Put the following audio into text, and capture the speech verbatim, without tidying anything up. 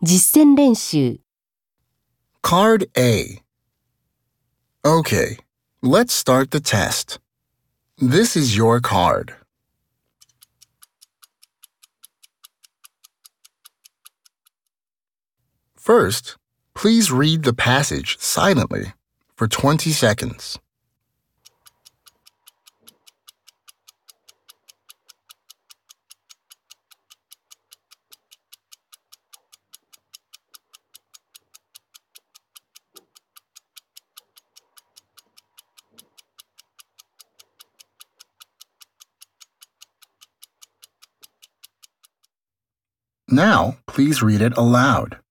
実践練習 Card A. Okay, let's start the test. This is your card. First, please read the passage silently for twenty seconds. Now, please read it aloud.